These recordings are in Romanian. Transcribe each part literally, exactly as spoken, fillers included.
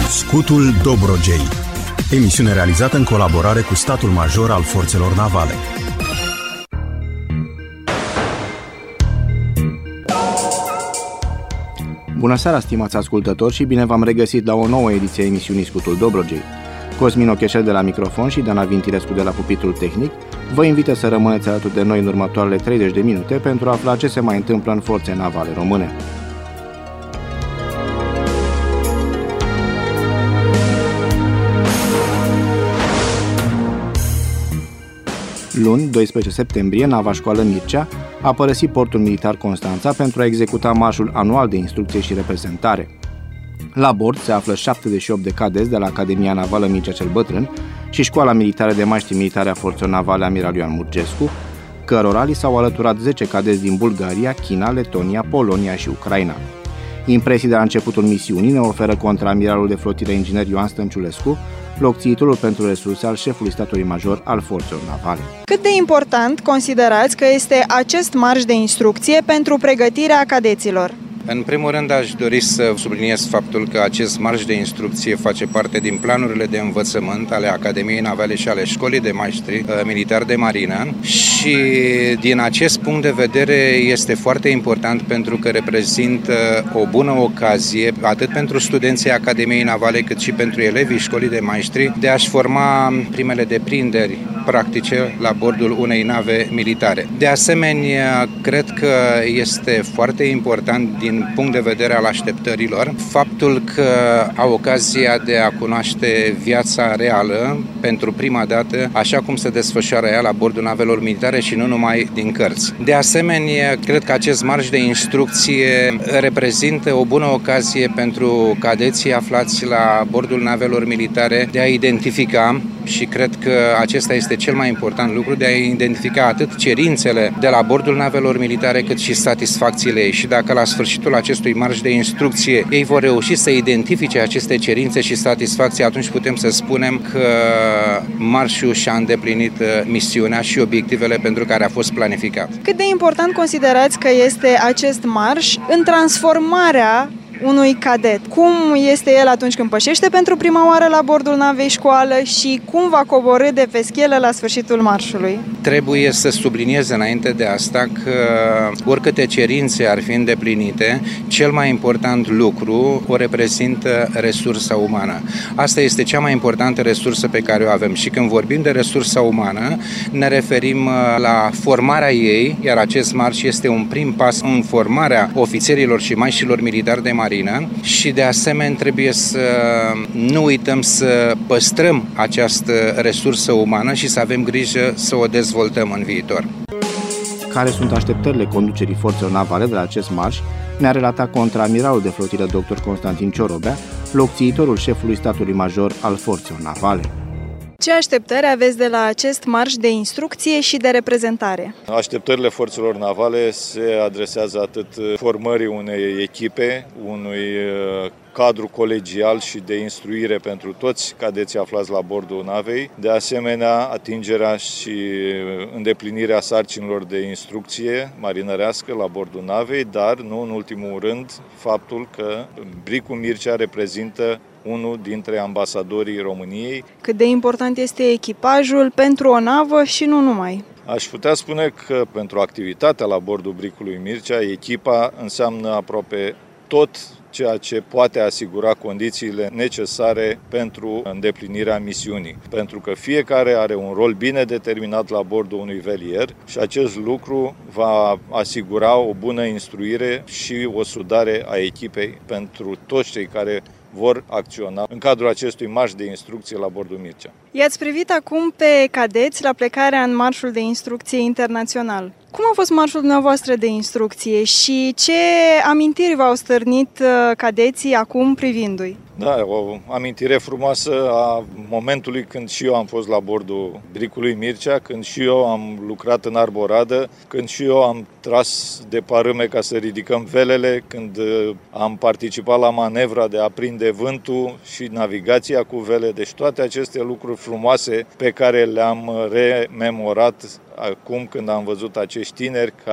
Scutul Dobrogei. Emisiune realizată în colaborare cu Statul Major al Forțelor Navale. Bună seara, stimați ascultători, și bine v-am regăsit la o nouă ediție a emisiunii Scutul Dobrogei. Cosmin Ocheșel de la microfon și Dana Vintirescu de la pupitrul tehnic vă invită să rămâneți alături de noi în următoarele treizeci de minute pentru a afla ce se mai întâmplă în forțe navale române. Luni, doisprezece septembrie, nava Școală Mircea a părăsit portul militar Constanța pentru a executa marșul anual de instrucție și reprezentare. La bord se află șaptezeci și opt de cadeți de la Academia Navală Mircea cel Bătrân și Școala Militară de Maștri Militare a Forțelor Navale Amiral Ioan Murgescu, cărora li s-au alăturat zece cadeți din Bulgaria, China, Letonia, Polonia și Ucraina. Impresii de la începutul misiunii ne oferă contraamiralul de flotilă inginer Ioan Stănciulescu, locțiitorul pentru resurse al șefului statului major al forțelor navale. Cât de important considerați că este acest marș de instrucție pentru pregătirea cadeților? În primul rând aș dori să subliniez faptul că acest marș de instrucție face parte din planurile de învățământ ale Academiei Navale și ale Școlii de Maștri Militari de Marină și din acest punct de vedere este foarte important pentru că reprezintă o bună ocazie atât pentru studenții Academiei Navale cât și pentru elevii Școlii de Maștri de a-și forma primele deprinderi practice la bordul unei nave militare. De asemenea, cred că este foarte important din punct de vedere al așteptărilor faptul că au ocazia de a cunoaște viața reală pentru prima dată, așa cum se desfășoară ea la bordul navelor militare și nu numai din cărți. De asemenea, cred că acest marș de instrucție reprezintă o bună ocazie pentru cadeții aflați la bordul navelor militare de a identifica, și cred că acesta este cel mai important lucru, de a identifica atât cerințele de la bordul navelor militare cât și satisfacțiile ei. Și dacă la sfârșitul acestui marș de instrucție ei vor reuși să identifice aceste cerințe și satisfacții, atunci putem să spunem că marșul și-a îndeplinit misiunea și obiectivele pentru care a fost planificat. Cât de important considerați că este acest marș în transformarea unui cadet? Cum este el atunci când pășește pentru prima oară la bordul navei școală și cum va coborî de pe schelă la sfârșitul marșului? Trebuie să subliniez înainte de asta că oricâte cerințe ar fi îndeplinite, cel mai important lucru o reprezintă resursa umană. Asta este cea mai importantă resursă pe care o avem și când vorbim de resursa umană, ne referim la formarea ei, iar acest marș este un prim pas în formarea ofițerilor și maștilor militari de marină și de asemenea trebuie să nu uităm să păstrăm această resursă umană și să avem grijă să o dezvoltăm în viitor. Care sunt așteptările conducerii forțelor navale de la acest marș, ne-a relatat contraamiralul de flotilă doctor Constantin Ciorobea, locțiitorul șefului statului major al forțelor navale. Ce așteptări aveți de la acest marș de instrucție și de reprezentare? Așteptările forțelor navale se adresează atât formării unei echipe, unui cadru colegial și de instruire pentru toți cadeții aflați la bordul navei, de asemenea atingerea și îndeplinirea sarcinilor de instrucție marinărească la bordul navei, dar nu în ultimul rând faptul că Bricul Mircea reprezintă unul dintre ambasadorii României. Cât de important este echipajul pentru o navă și nu numai? Aș putea spune că pentru activitatea la bordul Bricului Mircea, echipa înseamnă aproape tot ceea ce poate asigura condițiile necesare pentru îndeplinirea misiunii. Pentru că fiecare are un rol bine determinat la bordul unui velier și acest lucru va asigura o bună instruire și o sudare a echipei pentru toți cei care vor acționa în cadrul acestui marș de instrucție la bordul Mircea. I-ați privit acum pe cadeți la plecarea în marșul de instrucție internațional. Cum a fost marșul dumneavoastră de instrucție și ce amintiri v-au stârnit cadeții acum privindu-i? Da, o amintire frumoasă a momentului când și eu am fost la bordul Bricului Mircea, când și eu am lucrat în arboradă, când și eu am tras de parâme ca să ridicăm velele, când am participat la manevra de a prinde vântul și navigația cu vele. Deci toate aceste lucruri frumoase pe care le-am rememorat acum când am văzut acești tineri care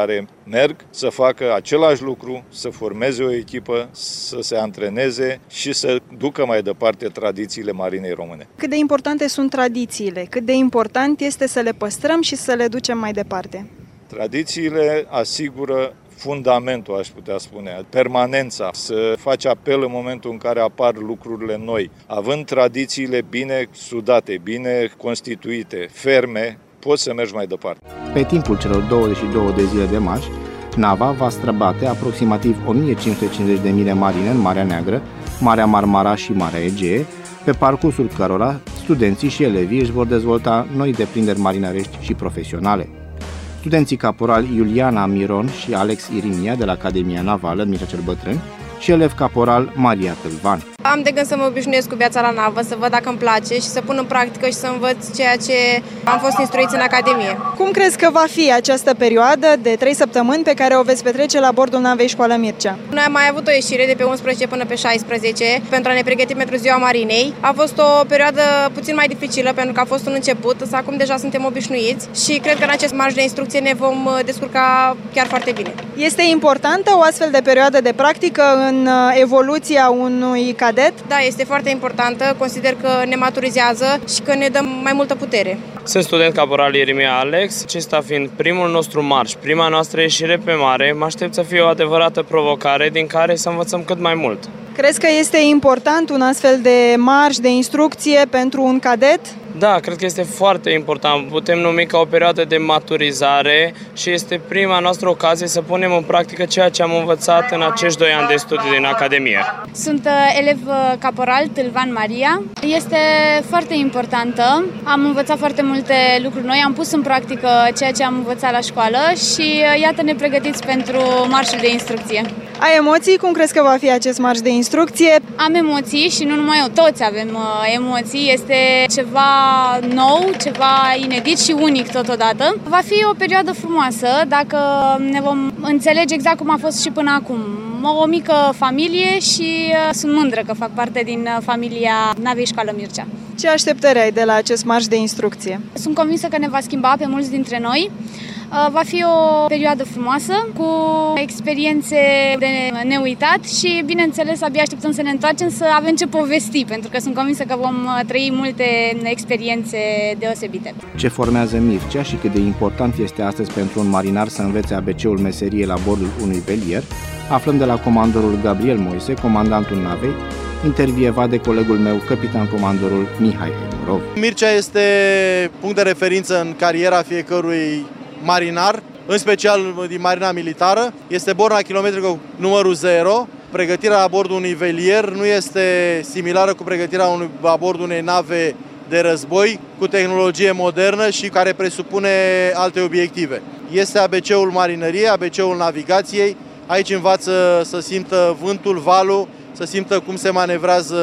merg să facă același lucru, să formeze o echipă, să se antreneze și să ducă mai departe tradițiile marinei române. Cât de importante sunt tradițiile? Cât de important este să le păstrăm și să le ducem mai departe? Tradițiile asigură fundamentul, aș putea spune, permanența, să faci apel în momentul în care apar lucrurile noi. Având tradițiile bine sudate, bine constituite, ferme, poți să mergi mai departe. Pe timpul celor douăzeci și două de zile de marș, nava va străbate aproximativ o mie cinci sute cincizeci de mile marine în Marea Neagră, Marea Marmara și Marea Egee, pe parcursul cărora studenții și elevii își vor dezvolta noi deprinderi marinărești și profesionale. Studenții caporal Iuliana Miron și Alex Irimia de la Academia Navală Mircea cel Bătrân și elev caporal Maria Tâlvan. Am de gând să mă obișnuiesc cu viața la navă, să văd dacă îmi place și să pun în practică și să învăț ceea ce am fost instruiți în Academie. Cum crezi că va fi această perioadă de trei săptămâni pe care o veți petrece la bordul navei Școală Mircea? Noi am mai avut o ieșire de pe unsprezece până pe șaisprezece pentru a ne pregăti pentru Ziua Marinei. A fost o perioadă puțin mai dificilă pentru că a fost un început, însă acum deja suntem obișnuiți și cred că în acest marș de instrucție ne vom descurca chiar foarte bine. Este importantă o astfel de perioadă de practică în evoluția unui cadet? Da, este foarte importantă. Consider că ne maturizează și că ne dă mai multă putere. Sunt student caporal Irimia Alex, acesta fiind primul nostru marș, prima noastră ieșire pe mare, mă aștept să fie o adevărată provocare din care să învățăm cât mai mult. Crezi că este important un astfel de marș de instrucție pentru un cadet? Da, cred că este foarte important. Putem numi ca o perioadă de maturizare și este prima noastră ocazie să punem în practică ceea ce am învățat în acești doi ani de studii din Academie. Sunt elev caporal Tâlvan Maria. Este foarte importantă. Am învățat foarte multe lucruri noi, am pus în practică ceea ce am învățat la școală și iată ne pregătiți pentru marșul de instrucție. Ai emoții? Cum crezi că va fi acest marș de instrucție? Am emoții și nu numai eu, toți avem uh, emoții. Este ceva nou, ceva inedit și unic totodată. Va fi o perioadă frumoasă dacă ne vom înțelege exact cum a fost și până acum. O mică familie și uh, sunt mândră că fac parte din uh, familia Navei Școală Mircea. Ce așteptări ai de la acest marș de instrucție? Sunt convinsă că ne va schimba pe mulți dintre noi. Va fi o perioadă frumoasă, cu experiențe de neuitat și, bineînțeles, abia așteptăm să ne întoarcem să avem ce povesti, pentru că sunt convinsă că vom trăi multe experiențe deosebite. Ce formează Mircea și cât de important este astăzi pentru un marinar să învețe A B C-ul meseriei la bordul unui velier, aflăm de la comandorul Gabriel Moise, comandantul navei, intervievat de colegul meu, capitan comandorul Mihai Emurov. Mircea este punct de referință în cariera fiecărui marinar, în special din marina militară. Este bord la kilometru numărul zero. Pregătirea la bordul unui velier nu este similară cu pregătirea la bordul unei nave de război cu tehnologie modernă și care presupune alte obiective. Este A B C-ul marinăriei, A B C-ul navigației. Aici învață să simtă vântul, valul, să simtă cum se manevrează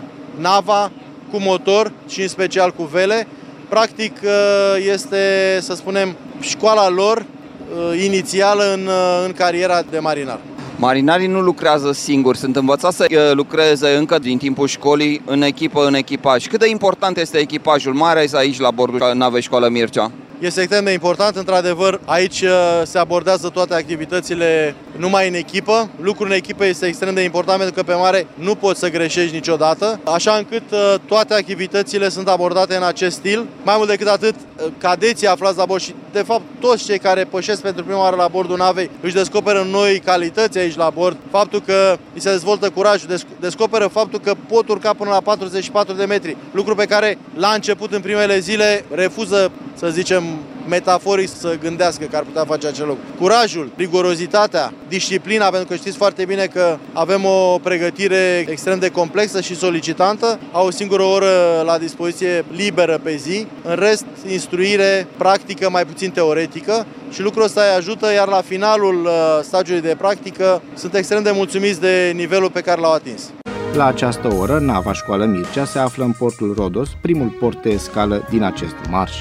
nava cu motor și în special cu vele. Practic este, să spunem, școala lor inițială în, în cariera de marinar. Marinarii nu lucrează singuri, sunt învățați să lucreze încă din timpul școlii în echipă, în echipaj. Cât de important este echipajul, mai ales aici la bordul Navei Școală Mircea? Este extrem de important, într-adevăr, aici se abordează toate activitățile numai în echipă. Lucrul în echipă este extrem de important pentru că pe mare nu poți să greșești niciodată, așa încât toate activitățile sunt abordate în acest stil. Mai mult decât atât, cadeții aflați la bord și, de fapt, toți cei care pășesc pentru prima oară la bordul navei își descoperă noi calități aici la bord. Faptul că îi se dezvoltă curajul, descoperă faptul că pot urca până la patruzeci și patru de metri, lucru pe care la început, în primele zile, refuză, să zicem, metaforic să gândească că ar putea face acel lucru. Curajul, rigorozitatea, disciplina, pentru că știți foarte bine că avem o pregătire extrem de complexă și solicitantă, au o singură oră la dispoziție liberă pe zi, în rest instruire practică, mai puțin teoretică și lucrul ăsta îi ajută, iar la finalul stagiului de practică sunt extrem de mulțumiți de nivelul pe care l-au atins. La această oră, nava Școală Mircea se află în portul Rodos, primul port de escală din acest marș.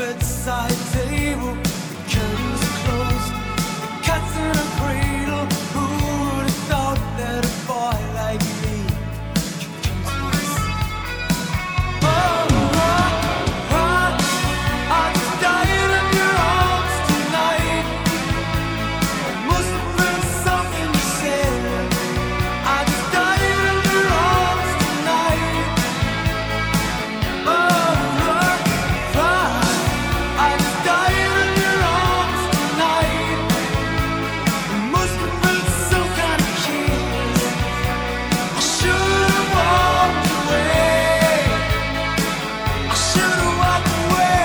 bedside table, the curtains are closed, the cat's in a cradle. Who would have thought that a boy like me could come to this? Oh, oh, oh, I just died in your arms tonight. It must have been something you said. I just died in your arms tonight. Oh, oh, oh, I just died in your arms tonight. It must have been some kind of kiss. I should have walked away. I should have walked away.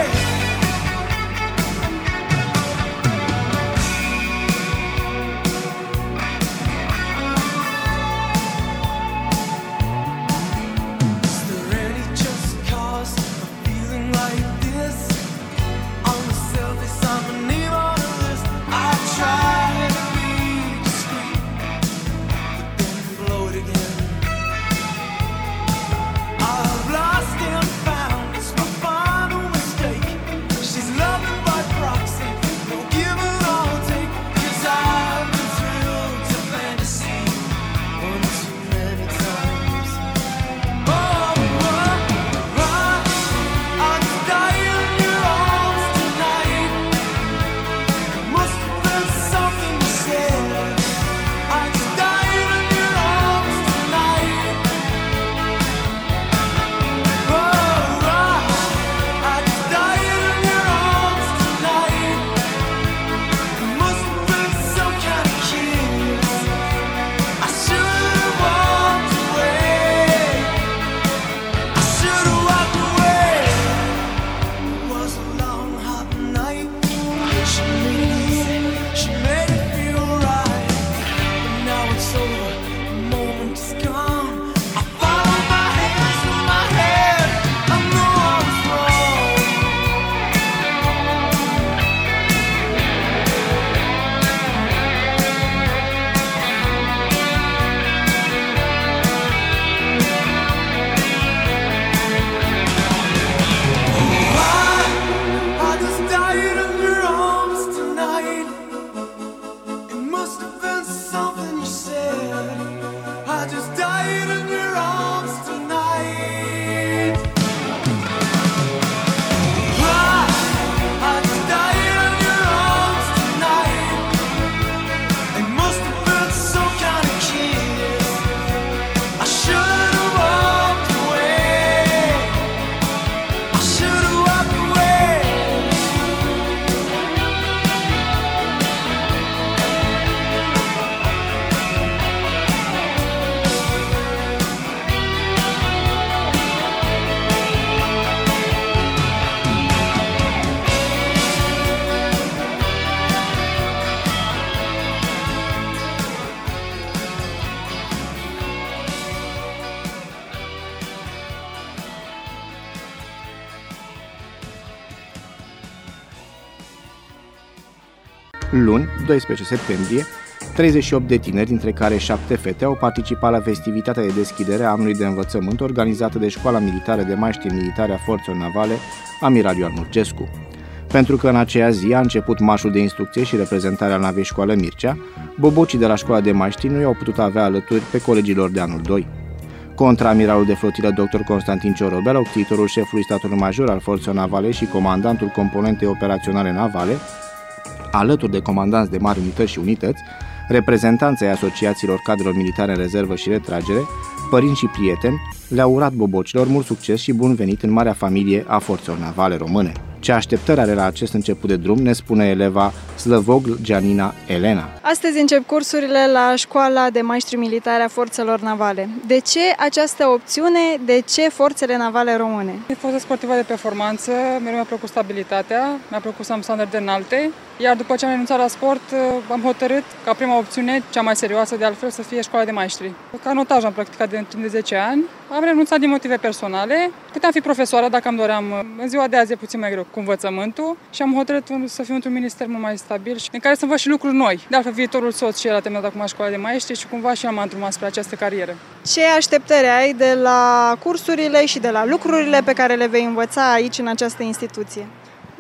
Is there any just cause for feeling like this? On the surface, I'm a name on a list. I try to be discreet, but then blow it again. I've lost and found, it's my final mistake. She's loving by proxy, no give and I'll take. 'Cause I've been thrilled to fantasy one too many times. Oh, oh, oh, I just died in your arms tonight. It must have been something you said. I just died in your arms tonight. Oh, oh, I just died in your arms tonight. It must have been some kind of kiss. I should have walked away. I should have walked away. It was a long, hot night. She made it easy, she made it feel right. But now it's over, the moment is gone. I follow my hands with my head. I know I was wrong. I just died in your arms tonight. It must have been something you said. I just died in your arms tonight. I just died in your arms tonight. It must have been some kind of kiss. I should have walked away. I should have walked away. Luni, doisprezece septembrie, treizeci și opt de tineri, dintre care șapte fete, au participat la festivitatea de deschidere a anului de învățământ organizată de Școala Militară de Maștri Militare a Forțelor Navale, Amiral Ioan Murgescu. Pentru că în aceea zi a început marșul de instrucție și reprezentarea navei Școală Mircea, bobocii de la Școala de Maștri nu i-au putut avea alături pe colegilor de anul doi. Contraamiralul de flotilă doctor Constantin Ciorobel, octiitorul șefului statului major al Forțelor Navale și comandantul componentei operaționale navale, alături de comandanți de mari unități și unități, reprezentanții asociațiilor cadrelor militare în rezervă și retragere, părinți și prieteni, le-au urat bobocilor mult succes și bun venit în marea familie a Forțelor Navale Române. Ce așteptări are la acest început de drum, ne spune eleva Slăvog Gianina Elena. Astăzi încep cursurile la Școala de Maștri Militare a Forțelor Navale. De ce această opțiune? De ce Forțele Navale Române? Am fost sportivă de performanță, mereu mi-a plăcut stabilitatea, mi-a plăcut să am standarde înalte, iar după ce am renunțat la sport, am hotărât ca prima opțiune, cea mai serioasă de altfel, să fie Școala de Maștri. Ca notaj am practicat de timp de zece ani, am renunțat din motive personale, puteam fi profesoară dacă îmi doream. În ziua de azi e puțin mai greu cu învățământul și am hotărât să fiu într-un minister mult mai stabil și în care să învăț și lucruri noi. De altfel, viitorul soț și el a terminat acum Școala de Maștri și cumva și eu m-am îndrumat spre această carieră. Ce așteptări ai de la cursurile și de la lucrurile pe care le vei învăța aici în această instituție?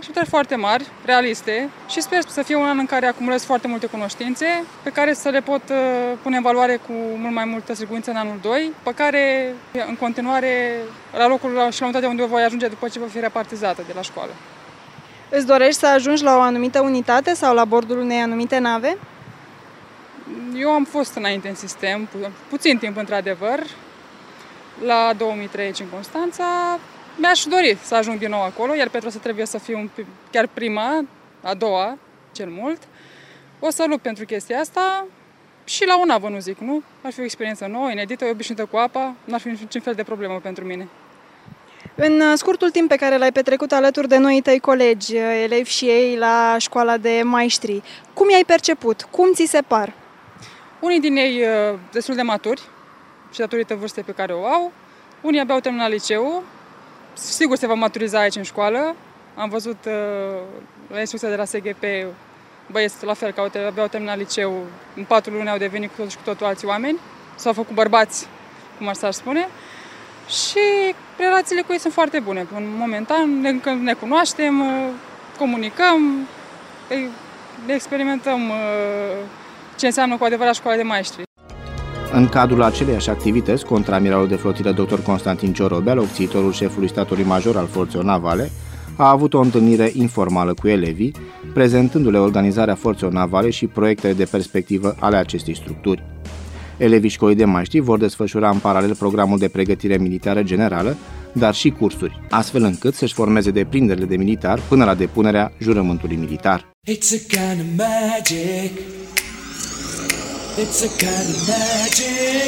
așteptări foarte mari, realiste și sper să fie un an în care acumulez foarte multe cunoștințe pe care să le pot pune în valoare cu mult mai multă siguranță în anul doi, pe care în continuare la locul și la unitatea unde voi ajunge după ce voi fi repartizată de la școală. Îți dorești să ajungi la o anumită unitate sau la bordul unei anumite nave? Eu am fost înainte în sistem, pu- puțin timp într-adevăr, la două mii trei în Constanța. Mi-aș dori să ajung din nou acolo, iar pentru asta trebuie să fiu chiar prima, a doua, cel mult. O să lupt pentru chestia asta și la o navă, nu zic, nu? Ar fi o experiență nouă, inedită, obișnuită cu apa, n-ar fi niciun fel de problemă pentru mine. În scurtul timp pe care l-ai petrecut alături de noi tăi colegi, elevi și ei la școala de maestri, cum i-ai perceput? Cum ți se par? Unii din ei destul de maturi și datorită vârstei pe care o au, unii abia au terminat liceul, sigur se va maturiza aici în școală. Am văzut la instrucția de la S G P băieți la fel, că abia au terminat liceul, în patru luni au devenit cu totul și cu totul alți oameni, s-au făcut bărbați, cum ar s-ar spune. Și relațiile cu ei sunt foarte bune. Momentan ne, ne cunoaștem, comunicăm, experimentăm ce înseamnă cu adevărat școala de maestri. În cadrul aceleiași activități, contraamiralul de flotilă doctor Constantin Ciorobea, locțitorul șefului statului major al forțelor navale, a avut o întâlnire informală cu elevii, prezentându-le organizarea forțelor navale și proiectele de perspectivă ale acestei structuri. Elevii școlii de maestri vor desfășura în paralel programul de pregătire militară generală, dar și cursuri, astfel încât să-și formeze deprinderile de militar până la depunerea jurământului militar. It's a kind of magic. It's a kind of magic.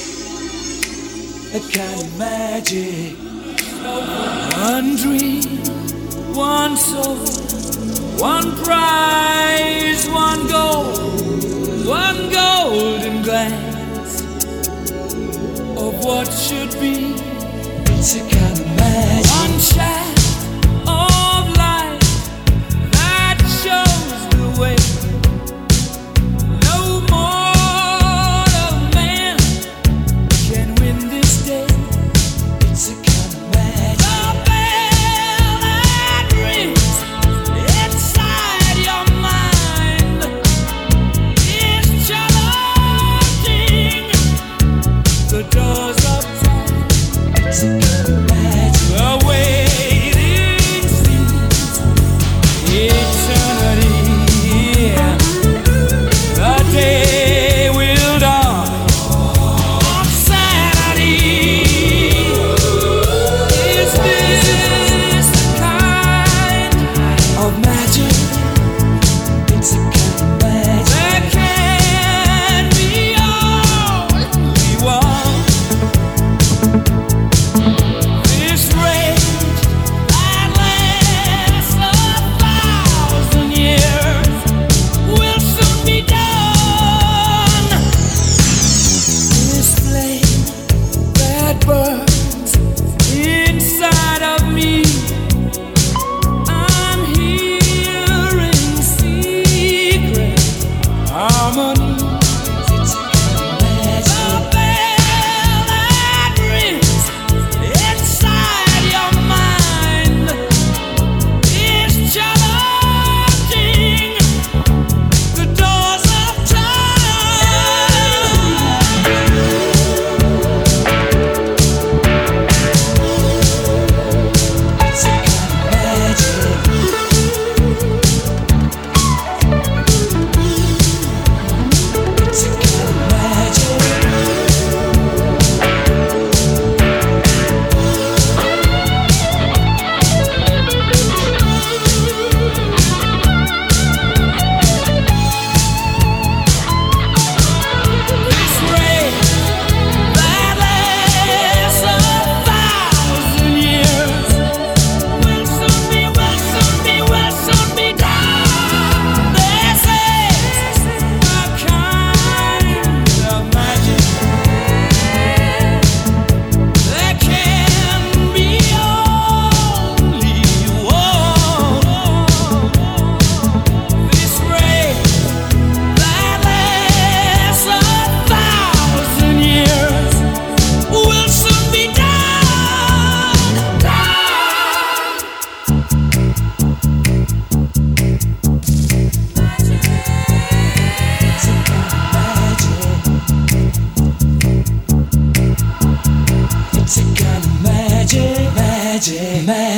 A kind of magic. One dream, one soul, one prize, one goal, one golden glance of what should be. It's a kind of magic. One shaft of light that shows the way. No mortal man can win this day. It's a kind of magic. The bell that rings inside your mind is challenging the doors of time. It's a kind of magic. The way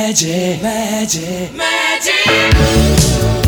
Magic, magic, magic.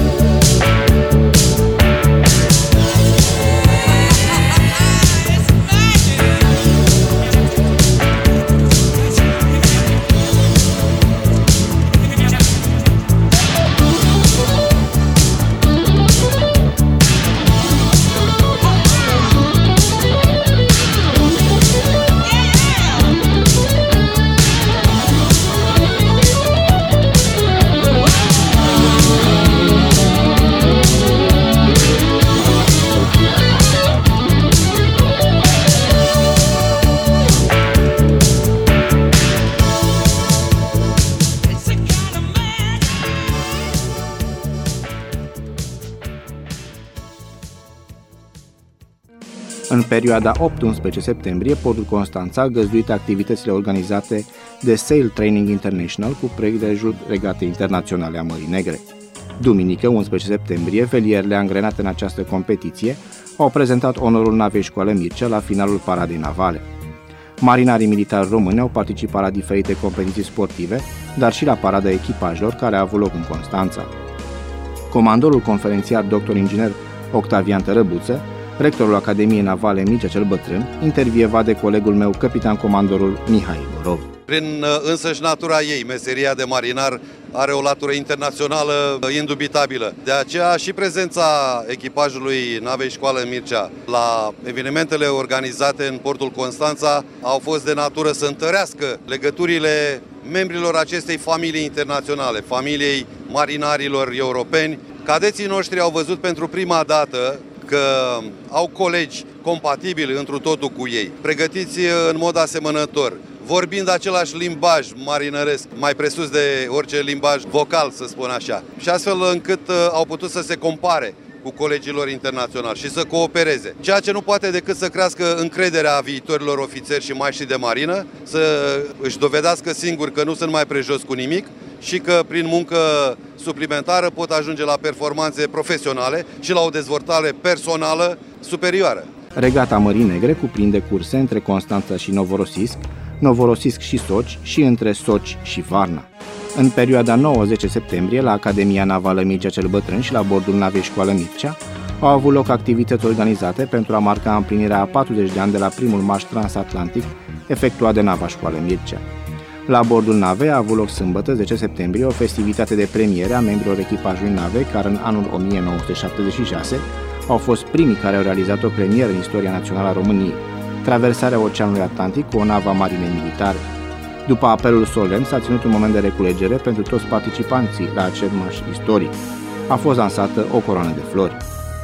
În perioada opt-unsprezece septembrie, Portul Constanța a găzduit activitățile organizate de Sail Training International cu prilejul Regatei Internaționale a Mării Negre. Duminică, unsprezece septembrie, velierele angrenate în această competiție au prezentat onorul navei Școală Mircea la finalul paradei navale. Marinarii militari români au participat la diferite competiții sportive, dar și la parada echipajelor care a avut loc în Constanța. Comandorul conferențiar doctor inginer Octavian Tărăbuță, rectorul Academiei Navale Mircea cel Bătrân, intervieva de colegul meu, capitan comandorul Mihai Borov. Prin însăși natura ei, meseria de marinar are o latură internațională indubitabilă. De aceea și prezența echipajului navei Școală Mircea la evenimentele organizate în portul Constanța au fost de natură să întărească legăturile membrilor acestei familii internaționale, familiei marinarilor europeni. Cadeții noștri au văzut pentru prima dată că au colegi compatibili întru totul cu ei, pregătiți în mod asemănător, vorbind același limbaj marinăresc, mai presus de orice limbaj vocal, să spun așa, și astfel încât au putut să se compare cu colegilor internaționali și să coopereze. Ceea ce nu poate decât să crească încrederea viitorilor ofițeri și maștri de marină, să își dovedească singuri că nu sunt mai prejos cu nimic și că prin muncă suplimentară pot ajunge la performanțe profesionale și la o dezvoltare personală superioară. Regata Mării Negre cuprinde curse între Constanța și Novorosisc, Novorosisc și Soci și între Soci și Varna. În perioada nouă-zece septembrie, la Academia Navală Mircea cel Bătrân și la bordul navei Școală Mircea, au avut loc activități organizate pentru a marca împlinirea a patruzeci de ani de la primul marș transatlantic efectuat de nava Școală Mircea. La bordul navei a avut loc sâmbătă, zece septembrie, o festivitate de premiere a membrilor echipajului navei, care în anul o mie nouă sute șaptezeci și șase au fost primii care au realizat o premieră în istoria națională a României, traversarea Oceanului Atlantic cu o navă a marinei militare. După apelul solemn s-a ținut un moment de reculegere pentru toți participanții la acel marș istoric. A fost lansată o coroană de flori.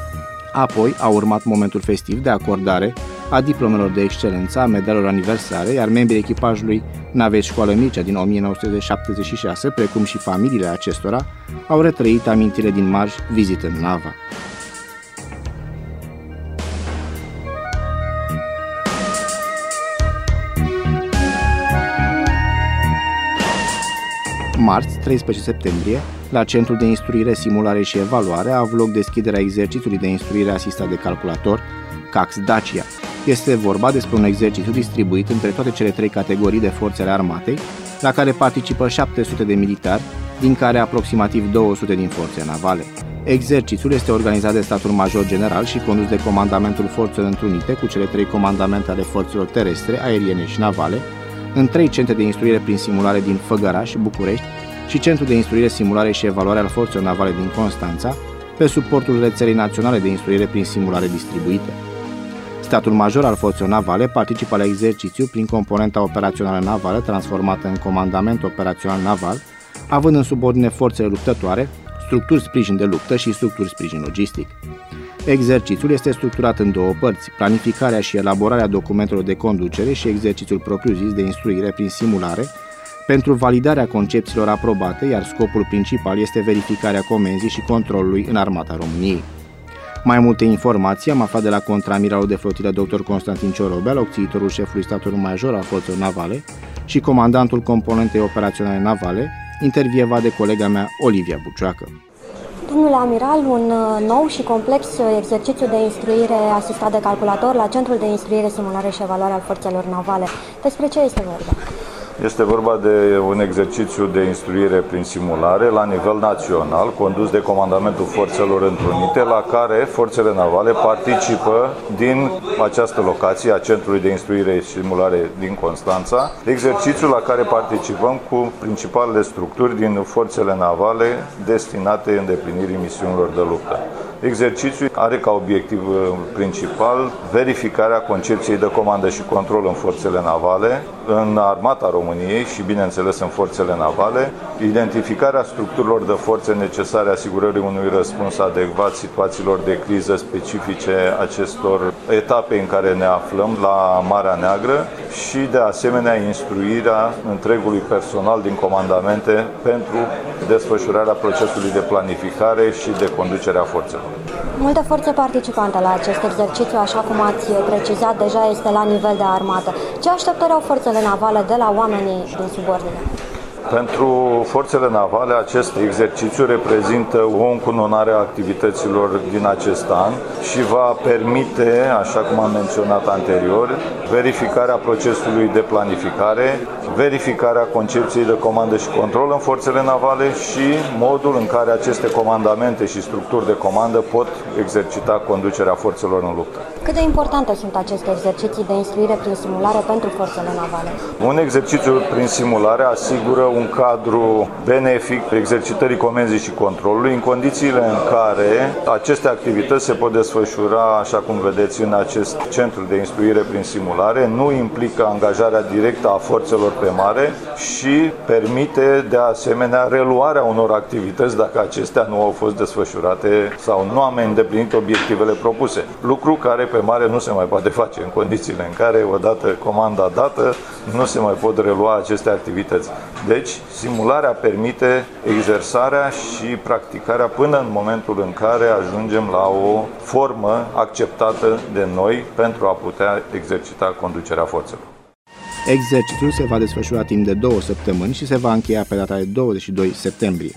Apoi a urmat momentul festiv de acordare a diplomelor de excelență, a medalelor aniversare, iar membrii echipajului navei Școală Mircea din o mie nouă sute șaptezeci și șase, precum și familiile acestora, au retrăit amintire din marș Vizitând nava. Marți, treisprezece septembrie, la Centrul de Instruire, Simulare și Evaluare a avut loc deschiderea exercițiului de instruire asistat de calculator C A X Dacia. Este vorba despre un exercițiu distribuit între toate cele trei categorii de forțe ale armatei, la care participă șapte sute de militari, din care aproximativ două sute din forțe navale. Exercițiul este organizat de Statul Major General și condus de Comandamentul Forțelor Întrunite cu cele trei comandamente ale forțelor terestre, aeriene și navale, în trei centre de instruire prin simulare din Făgăraș, București și Centrul de Instruire, Simulare și Evaluare al Forțelor Navale din Constanța, pe suportul rețelei naționale de instruire prin simulare distribuite. Statul Major al Forțelor Navale participă la exercițiu prin componenta operațională navală transformată în Comandament Operațional Naval, având în subordine forțele luptătoare, structuri sprijin de luptă și structuri sprijin logistic. Exercițiul este structurat în două părți, planificarea și elaborarea documentelor de conducere și exercițiul propriu-zis de instruire prin simulare, pentru validarea concepțiilor aprobate, iar scopul principal este verificarea comenzii și controlului în Armata României. Mai multe informații am aflat de la contraamiralul de flotilă doctor Constantin Ciorobea, locțiitorul șefului statului major al forțelor navale și comandantul componentei operaționale navale, intervievat de colega mea Olivia Bucioacă. Domnule amiral, un nou și complex exercițiu de instruire asistat de calculator la Centrul de Instruire, Simulare și Evaluare al Forțelor Navale. Despre ce este vorba? Este vorba de un exercițiu de instruire prin simulare la nivel național, condus de Comandamentul Forțelor Întrunite, la care forțele navale participă din această locație a Centrului de Instruire și Simulare din Constanța, exercițiul la care participăm cu principalele structuri din forțele navale destinate îndeplinirii misiunilor de luptă. Exercițiul are ca obiectiv principal verificarea concepției de comandă și control în forțele navale, în Armata României și, bineînțeles, în forțele navale, identificarea structurilor de forțe necesare asigurării unui răspuns adecvat situațiilor de criză specifice acestor etape în care ne aflăm la Marea Neagră și, de asemenea, instruirea întregului personal din comandamente pentru desfășurarea procesului de planificare și de conducere a forțelor. Multe forțe participante la acest exercițiu, așa cum ați precizat, deja este la nivel de armată. Ce așteptări au forțele navale de la oamenii din subordine? Pentru forțele navale, acest exercițiu reprezintă o încununare a activităților din acest an și va permite, așa cum am menționat anterior, verificarea procesului de planificare, verificarea concepției de comandă și control în forțele navale și modul în care aceste comandamente și structuri de comandă pot exercita conducerea forțelor în luptă. Cât de importante sunt aceste exerciții de instruire prin simulare pentru forțele navale? Un exercițiu prin simulare asigură un cadru benefic exercitării comenzii și controlului în condițiile în care aceste activități se pot desfășura, așa cum vedeți, în acest centru de instruire prin simulare, nu implică angajarea directă a forțelor pe mare și permite, de asemenea, reluarea unor activități dacă acestea nu au fost desfășurate sau nu am îndeplinit obiectivele propuse. Lucru care pe mare nu se mai poate face în condițiile în care, odată comanda dată, nu se mai pot relua aceste activități. Deci, simularea permite exersarea și practicarea până în momentul în care ajungem la o formă acceptată de noi pentru a putea exercita conducerea forțelor. Exercițiul se va desfășura timp de două săptămâni și se va încheia pe data de douăzeci și doi septembrie.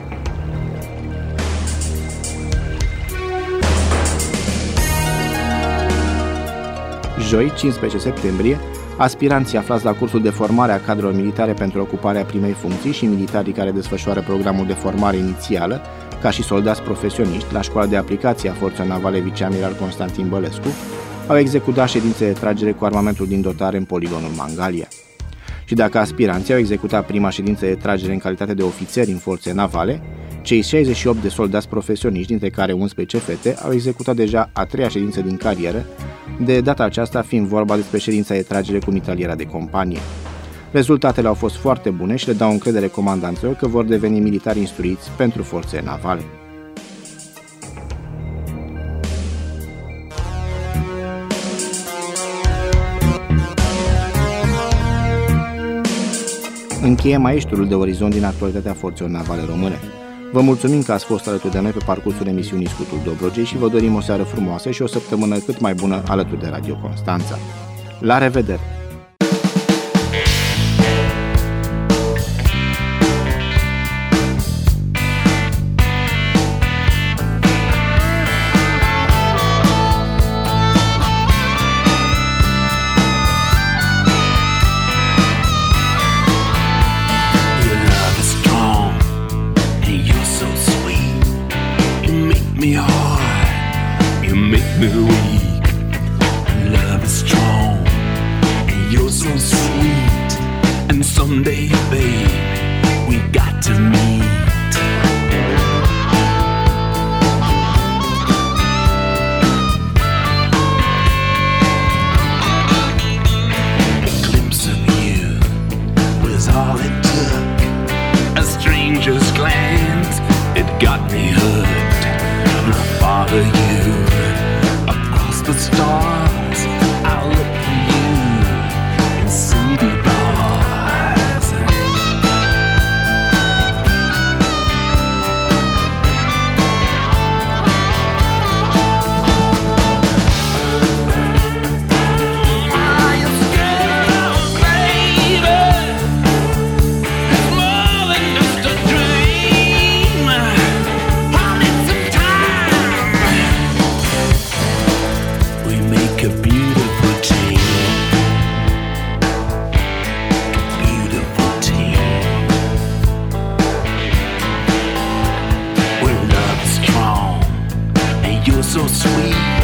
Joi, cincisprezece septembrie, aspiranții aflați la cursul de formare a cadrelor militare pentru ocuparea primei funcții și militarii care desfășoară programul de formare inițială, ca și soldați profesioniști, la Școala de Aplicație a Forțelor Navale Viceamiral Constantin Bălescu, au executat ședințe de tragere cu armamentul din dotare în poligonul Mangalia. Și dacă aspiranții au executat prima ședință de tragere în calitate de ofițeri în forțe navale, cei șaizeci și opt de soldați profesioniști, dintre care unsprezece fete, au executat deja a treia ședință din carieră, de data aceasta fiind vorba despre ședința de tragere cu mitraliera de companie. Rezultatele au fost foarte bune și le dau încredere comandanților că vor deveni militari instruiți pentru forțe navale. Încheiem aici turul de orizont din actualitatea forțelor navale române. Vă mulțumim că ați fost alături de noi pe parcursul emisiunii Scutul Dobrogei și vă dorim o seară frumoasă și o săptămână cât mai bună alături de Radio Constanța. La revedere! Me weak, love is strong, so sweet.